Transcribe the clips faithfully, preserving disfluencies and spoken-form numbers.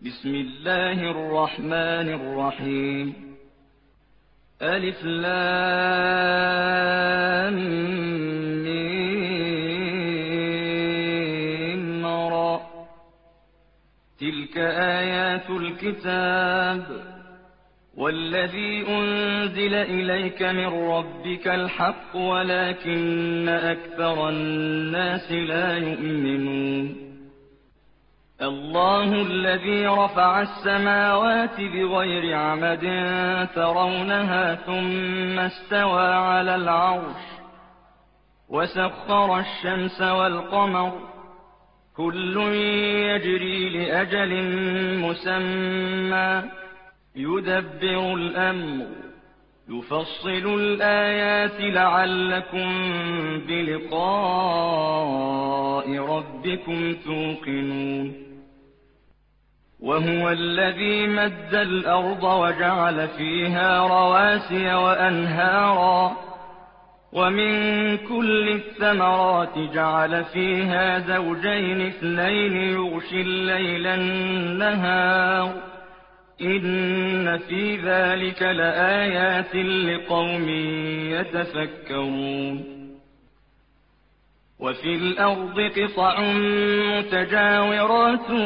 بسم الله الرحمن الرحيم. ألف لام ميم را. تلك آيات الكتاب والذي أنزل إليك من ربك الحق ولكن أكثر الناس لا يؤمنون. الله الذي رفع السماوات بغير عمد ترونها ثم استوى على العرش وسخر الشمس والقمر كل يجري لأجل مسمى يدبر الأمر يفصل الآيات لعلكم بلقاء ربكم توقنون. وهو الذي مد الأرض وجعل فيها رواسي وأنهارا ومن كل الثمرات جعل فيها زوجين اثنين يغشي الليل النهار إن في ذلك لآيات لقوم يتفكرون. وفي الأرض قطع متجاورات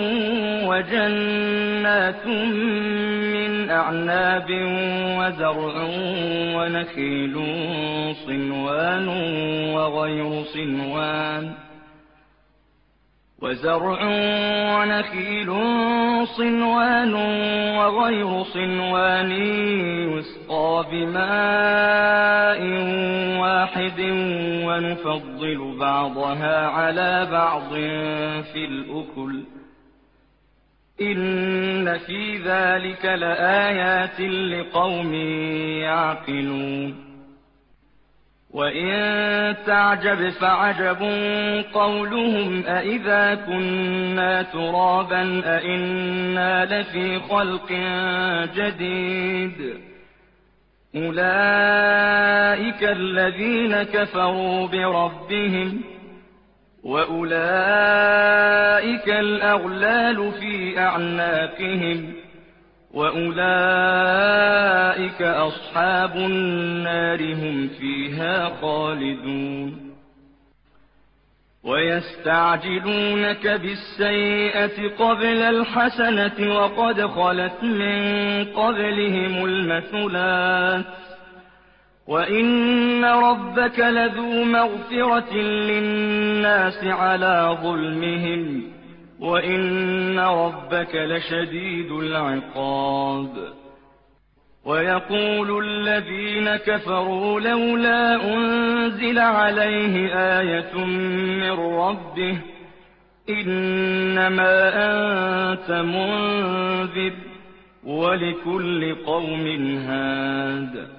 وجنات من أعناب وزرع ونخيل صنوان وغير صنوان وزرع ونخيل صنوان وغير صنوان يسقى بماء واحد ونفضل بعضها على بعض في الأكل إن في ذلك لآيات لقوم يعقلون. وإن تعجب فعجب قولهم أإذا كنا ترابا أإنا لفي خلق جديد أولئك الذين كفروا بربهم وأولئك الأغلال في أعناقهم وأولئك أصحاب النار هم فيها خالدون. ويستعجلونك بالسيئة قبل الحسنة وقد خلت من قبلهم المثلات وإن ربك لذو مغفرة للناس على ظلمهم وإن ربك لشديد العقاب. ويقول الذين كفروا لولا أنزل عليه آية من ربه إنما أنت منذر ولكل قوم هاد.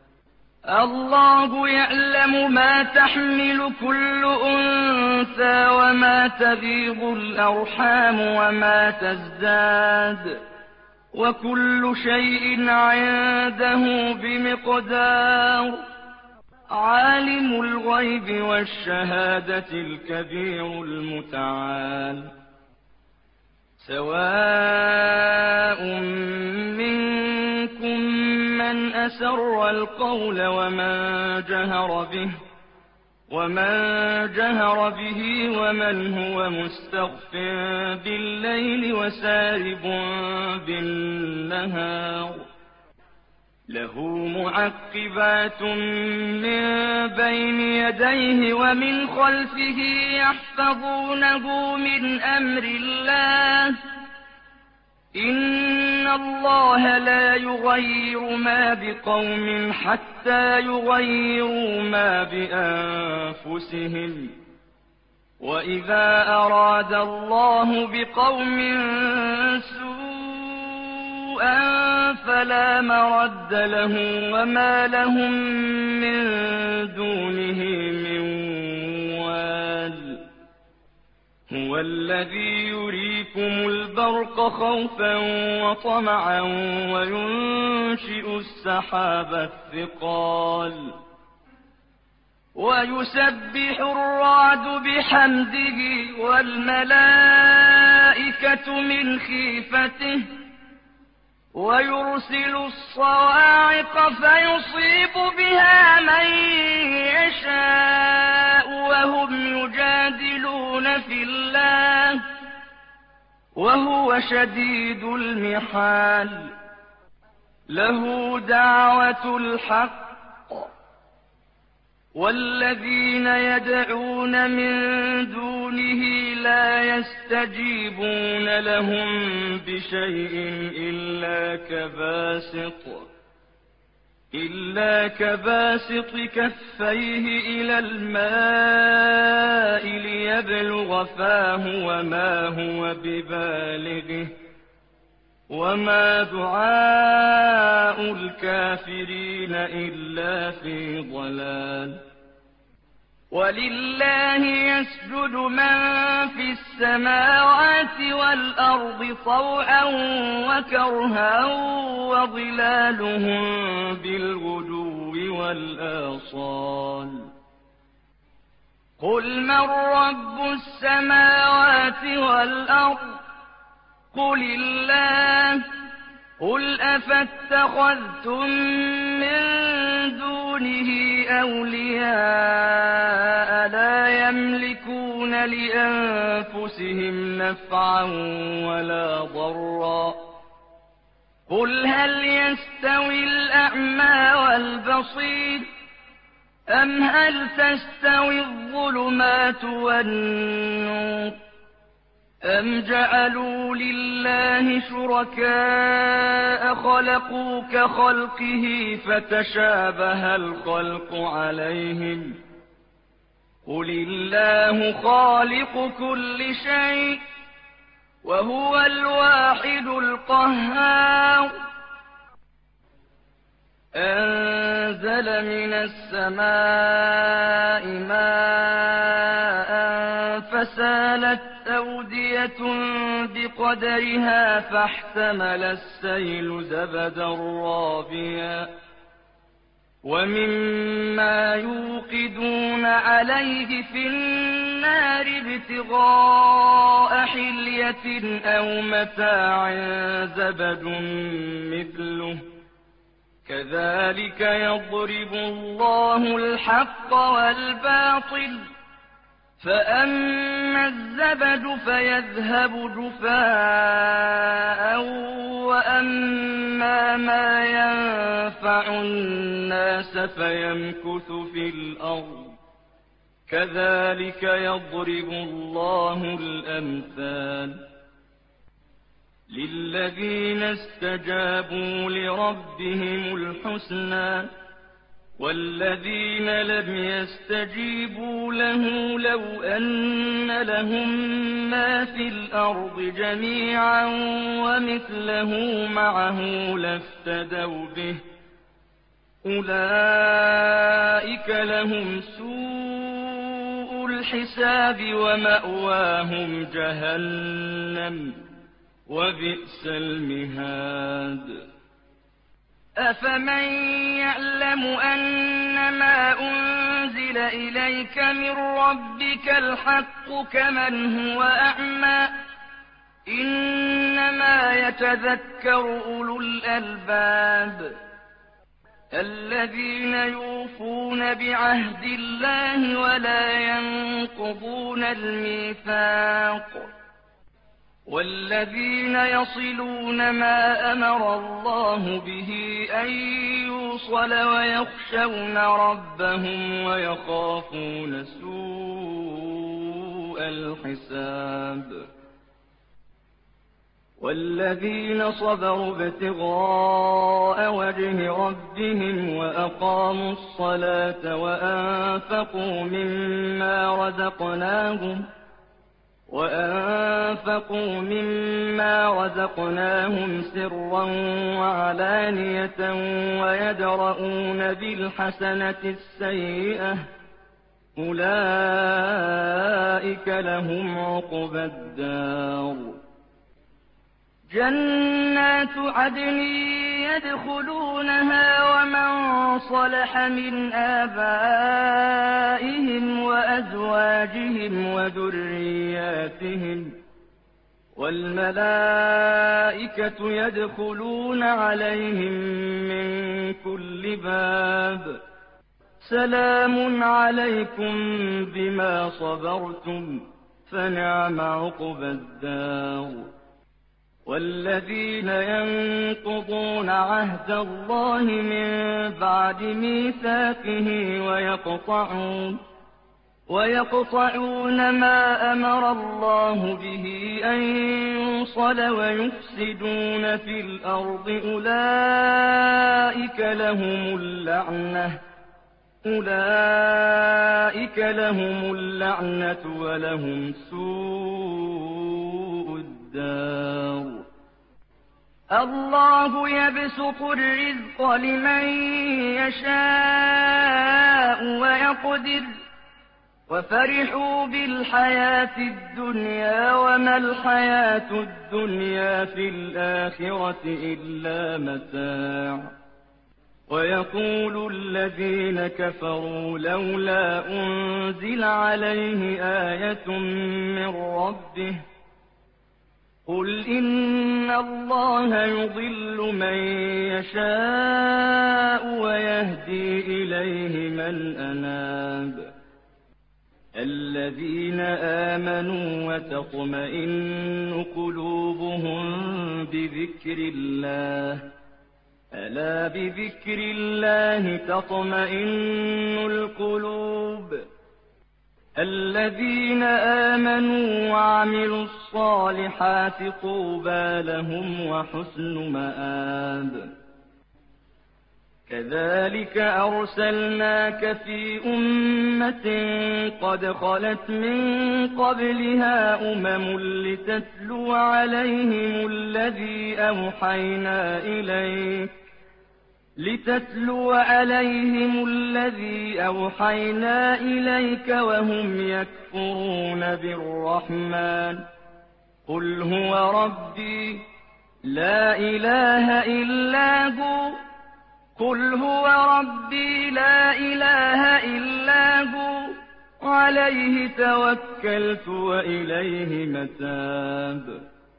الله يعلم ما تحمل كل أنثى وما تغيض الأرحام وما تزداد وكل شيء عنده بمقدار. عالم الغيب والشهادة الكبير المتعال. سواء منكم من أسر القول ومن جهر به ومن جهر به ومن هو مستخف بالليل وسارب بالنهار له معقبات من بين يديه ومن خلفه يحفظونه من أمر الله إن الله لا يغير ما بقوم حتى يغيروا ما بأنفسهم وإذا أراد الله بقوم سوءا فلا مرد له وما لهم من دونه من وال. هو الذي يريكم البرق خوفا وطمعا وينشئ السحاب الثقال ويسبح الرعد بحمده والملائكة الْمَلَائِكَةُ مِنْ خِيفَتِهِ وَيُرْسِلُ الصَّوَاعِقَ فَيُصِيبُ بِهَا مَن يَشَاءُ وَهُمْ يُجَادِلُونَ فِي اللَّهِ وَهُوَ شَدِيدُ الْمِحَالِ لَهُ دَعْوَةُ الْحَقِّ وَالَّذِينَ يَدْعُونَ مِن دُونِهِ لَا يَسْتَجِيبُونَ لَهُم بِشَيْءٍ إِلَّا كَبَاسِطِ إِلَّا كَبَاسِطِ كَفَّيْهِ إِلَى الْمَاءِ لِيَبْلُغَ فَاهُ وَمَا هُوَ بِبَالِغِهِ وَمَا دُعَاءُ الْكَافِرِينَ إِلَّا فِي ضَلَالٍ وَلِلَّهِ يَسْجُدُ مَن فِي السَّمَاوَاتِ وَالْأَرْضِ طَوْعًا وَكَرْهًا وَظِلَالُهُم بِالْغُدُوِّ وَالْآصَالِ قُلْ مَن رَّبُّ السَّمَاوَاتِ وَالْأَرْضِ قُلِ اللَّهُ قُلْ أَفَاتَّخَذْتُم مِّن دُونِهِ أَوْلِيَاءَ لَا يَمْلِكُونَ لِأَنفُسِهِمْ نَفْعًا وَلَا ضَرًّا قُلْ هَلْ يَسْتَوِي الْأَعْمَىٰ وَالْبَصِيرُ أَمْ هَلْ تَسْتَوِي الظُّلُمَاتُ وَالنُّورُ أَمْ جَعَلُوا لِلَّهِ شُرَكَاءَ خَلَقُوا كَخَلْقِهِ فَتَشَابَهَ الْخَلْقُ عَلَيْهِمْ ۚ قُلِ اللَّهُ خَالِقُ كُلِّ شَيْءٍ وَهُوَ الْوَاحِدُ الْقَهَّارُ أَنزَلَ مِنَ السَّمَاءِ مَاءً فَسَالَتْ أَوْدِيَةٌ بِقَدَرِهَا فَاحْتَمَلَ السَّيْلُ زَبَدًا رَّابِيًا وَمِمَّا يُوقِدُونَ عَلَيْهِ فِي النَّارِ ابْتِغَاءَ حِلْيَةٍ أَوْ مَتَاعٍ زَبَدٌ مِّثْلُهُ كَذَٰلِكَ يَضْرِبُ اللَّهُ الْحَقَّ وَالْبَاطِلَ ۚ فَأَمَّا الزَّبَدُ فَيَذْهَبُ جُفَاءً وَأَمَّا مَا يَنفَعُ النَّاسَ فَيَمْكُثُ فِي الْأَرْضِ ۚ كَذَٰلِكَ يَضْرِبُ اللَّهُ الْأَمْثَالَ لِلَّذِينَ اسْتَجَابُوا لِرَبِّهِمُ الْحُسْنَىٰ ۚ وَالَّذِينَ لَمْ يَسْتَجِيبُوا لَهُ لَوْ أَنَّ لَهُم مَّا فِي الْأَرْضِ جَمِيعًا وَمِثْلَهُ مَعَهُ لَافْتَدَوْا بِهِ ۚ أُولَٰئِكَ لَهُمْ سُوءُ الْحِسَابِ وَمَأْوَاهُمْ جَهَنَّمُ ۖ وَبِئْسَ الْمِهَادُ أَفَمَن يَعْلَمُ أَنَّمَا أُنزِلَ إِلَيْكَ مِن رَّبِّكَ الْحَقُّ كَمَنْ هُوَ أَعْمَىٰ ۚ إِنَّمَا يَتَذَكَّرُ أُولُو الْأَلْبَابِ الَّذِينَ يُوفُونَ بِعَهْدِ اللَّهِ وَلَا يَنقُضُونَ الْمِيثَاقَ وَالَّذِينَ يَصِلُونَ مَا أَمَرَ اللَّهُ بِهِ أَن يُوصَلَ وَيَخْشَوْنَ رَبَّهُمْ وَيَخَافُونَ سُوءَ الْحِسَابِ وَالَّذِينَ صَبَرُوا ابْتِغَاءَ وَجْهِ رَبِّهِمْ وَأَقَامُوا الصَّلَاةَ وَأَنفَقُوا مِمَّا رَزَقْنَاهُمْ وَأَنفَقُوا مِمَّا رَزَقْنَاهُمْ سِرًّا وَعَلَانِيَةً وَيَدْرَءُونَ بِالْحَسَنَةِ السَّيِّئَةَ ۚ أُولَٰئِكَ لَهُمْ عُقْبَى الدَّارِ جَنَّاتُ عَدْنٍ يَدْخُلُونَهَا وَمَن صَلَحَ مِنْ آبَائِهِمْ وَأَزْوَاجِهِمْ وَذُرِّيَّاتِهِمْ وَالْمَلَائِكَةُ يَدْخُلُونَ عَلَيْهِم مِّن كُلِّ بَابٍ سَلَامٌ عَلَيْكُم بِمَا صَبَرْتُمْ فَنِعْمَ عُقْبَى الدَّارِ وَالَّذِينَ يَنقُضُونَ عَهْدَ اللَّهِ مِن بَعْدِ مِيثَاقِهِ وَيَقْطَعُونَ وَيَقْطَعُونَ مَا أَمَرَ اللَّهُ بِهِ أَن يُوصَلَ وَيُفْسِدُونَ فِي الْأَرْضِ أُولَٰئِكَ لَهُمُ اللَّعْنَةُ أُولَٰئِكَ لَهُمُ اللَّعْنَةُ وَلَهُمْ سُوءُ الدَّارِ اللَّهُ يَبْسُطُ الرِّزْقَ لِمَن يَشَاءُ وَيَقْدِرُ وَفَرِحُوا بِالْحَيَاةِ الدُّنْيَا وَمَا الْحَيَاةُ الدُّنْيَا فِي الْآخِرَةِ إِلَّا مَتَاعٌ وَيَقُولُ الَّذِينَ كَفَرُوا لَوْلَا أُنزِلَ عَلَيْهِ آيَةٌ مِّن رَّبِّهِ قُلْ إِنَّ اللَّهَ يُضِلُّ مَن يَشَاءُ وَيَهْدِي إِلَيْهِ مَنْ أَنَابَ الَّذِينَ آمَنُوا وَتَطْمَئِنُّ قُلُوبُهُم بِذِكْرِ اللَّهِ أَلَا بِذِكْرِ اللَّهِ تَطْمَئِنُّ الْقُلُوبُ الَّذِينَ آمَنُوا وَعَمِلُوا الصَّالِحَاتِ طُوبَىٰ لَهُمْ وَحُسْنُ مَآبٍ كَذَٰلِكَ أَرْسَلْنَاكَ فِي أُمَّةٍ قَدْ خَلَتْ مِن قَبْلِهَا أُمَمٌ لِّتَتْلُوَ عَلَيْهِمُ الَّذِي أَوْحَيْنَا إِلَيْكَ لِتَتْلُوَ عَلَيْهِمُ الَّذِي أَوْحَيْنَا إِلَيْكَ وَهُمْ يَكْفُرُونَ بِالرَّحْمَٰنِ قُلْ هُوَ رَبِّي لَا إِلَٰهَ إِلَّا هُوَ قُلْ هُوَ رَبِّي لَا إِلَٰهَ إِلَّا هُوَ عَلَيْهِ تَوَكَّلْتُ وَإِلَيْهِ مَتَابِ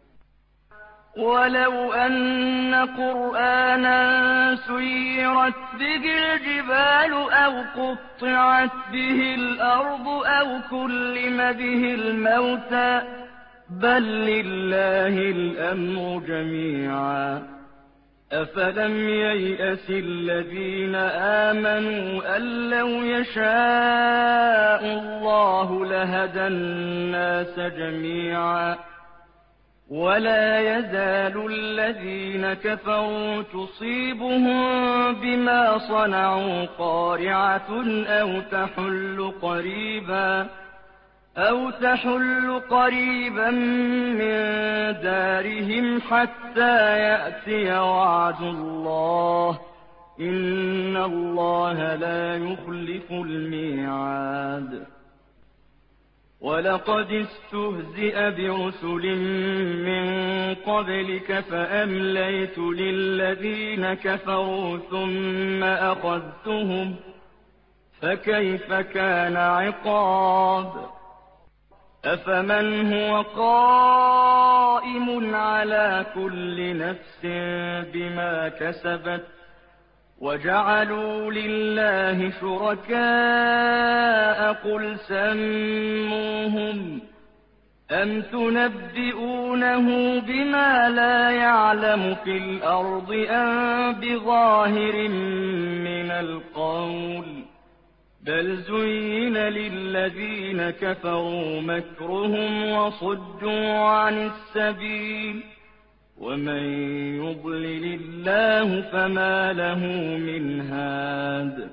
وَلَوْ أَنَّ قُرْآنًا سُيِّرَتْ بِهِ الْجِبَالُ أَوْ قُطِّعَتْ بِهِ الْأَرْضُ أَوْ كُلِّمَ بِهِ الْمَوْتَىٰ بَل لِّلَّهِ الْأَمْرُ جَمِيعًا أَفَلَمْ يَيْأَسِ الَّذِينَ آمَنُوا أَن لَّوْ يَشَاءُ اللَّهُ لَهَدَى النَّاسَ جَمِيعًا وَلَا يَزَالُ الَّذِينَ كَفَرُوا تُصِيبُهُم بِمَا صَنَعُوا قَارِعَةٌ أَوْ تَحُلُّ قَرِيبًا أَوْ تَحُلُّ قَرِيبًا مِّن دَارِهِمْ حَتَّىٰ يَأْتِيَ وَعْدُ اللَّهِ ۚ إِنَّ اللَّهَ لَا يُخْلِفُ الْمِيعَادَ وَلَقَدِ اسْتُهْزِئَ بِرُسُلٍ مِّن قَبْلِكَ فَأَمْلَيْتُ لِلَّذِينَ كَفَرُوا ثُمَّ أَخَذْتُهُمْ ۖ فَكَيْفَ كَانَ عِقَابِ أَفَمَنْ هُوَ قَائِمٌ عَلَىٰ كُلِّ نَفْسٍ بِمَا كَسَبَتْ وَجَعَلُوا لِلَّهِ شُرَكَاءَ قُلْ سَمُّوهُمْ أَمْ تُنَبِّئُونَهُ بِمَا لَا يَعْلَمُ فِي الْأَرْضِ أَم بِظَاهِرٍ مِّنَ الْقَوْلِ ۗ بَلْ زُيِّنَ لِلَّذِينَ كَفَرُوا مَكْرُهُمْ وَصُدُّوا عَنِ السَّبِيلِ ۗ وَمَن يُضْلِلِ اللَّهُ فَمَا لَهُ مِنْ هَادٍ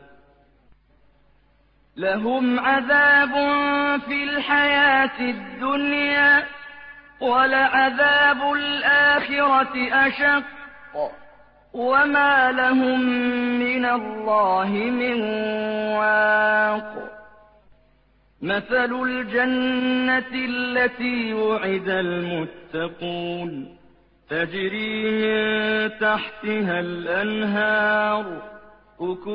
لَهُمْ عَذَابٌ فِي الْحَيَاةِ الدُّنْيَا ۖ وَلَعَذَابُ الْآخِرَةِ أَشَقُّ ۖ وَمَا لَهُم مِّنَ اللَّهِ مِن وَاقٍ مَثَلُ الْجَنَّةِ الَّتِي وُعِدَ الْمُتَّقُونَ تَجْرِي مِن تَحْتِهَا الْأَنْهَارُ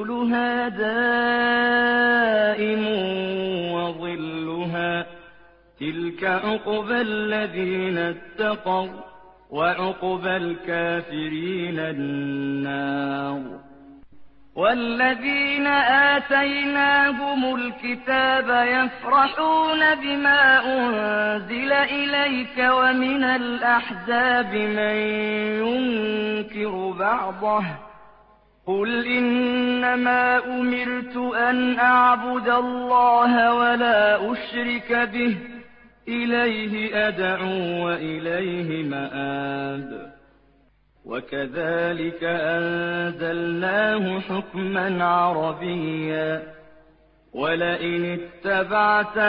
أُكُلُهَا دَائِمٌ وَظِلُّهَا تلك عقبى الذين اتقوا وعقبى الكافرين النار. والذين آتيناهم الكتاب يفرحون بما أنزل إليك ومن الأحزاب من ينكر بعضه قل إنما أمرت أن أعبد الله ولا أشرك به إليه أدعو وإليه مآب. وكذلك أنزلناه حكما عربيا ولئن اتبعت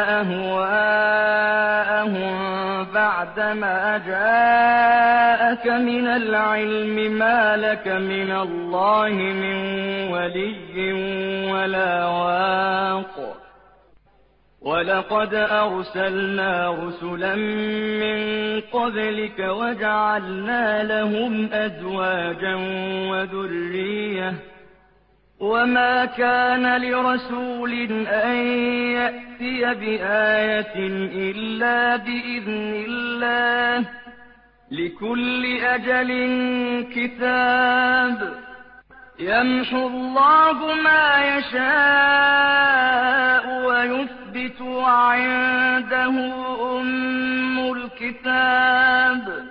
أهواءهم بعدما جاءك من العلم ما لك من الله من ولي ولا واق. ولقد أرسلنا رسلا من قبلك وجعلنا لهم أزواجا وذرية وما كان لرسول أن يأتي بآية إلا بإذن الله لكل أجل كتاب. يمحو الله ما يشاء ويثبت وعنده أم الكتاب.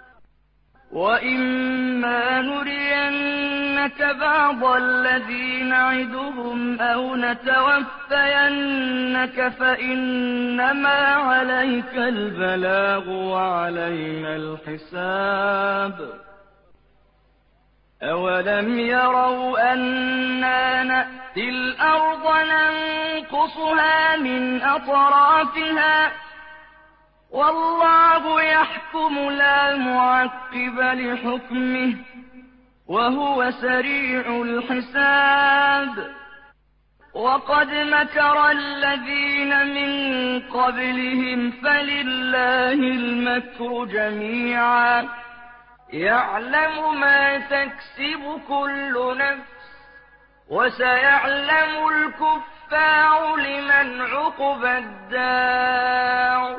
وإما نرينك بعض الذي نعدهم أو نتوفينك فإنما عليك البلاغ وعلينا الحساب. أولم يروا أنا نأتي الأرض ننقصها من أطرافها والله يحكم لا معقب لحكمه وهو سريع الحساب. وقد مكر الذين من قبلهم فلله المكر جميعا يعلم ما تكسب كل نفس وسيعلم الكفار لمن عقبى الدار.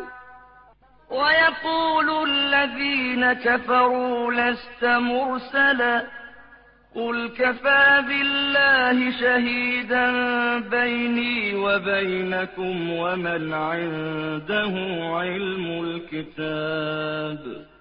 ويقول الذين كفروا لست مرسلا قل كفى بالله شهيدا بيني وبينكم ومن عنده علم الكتاب.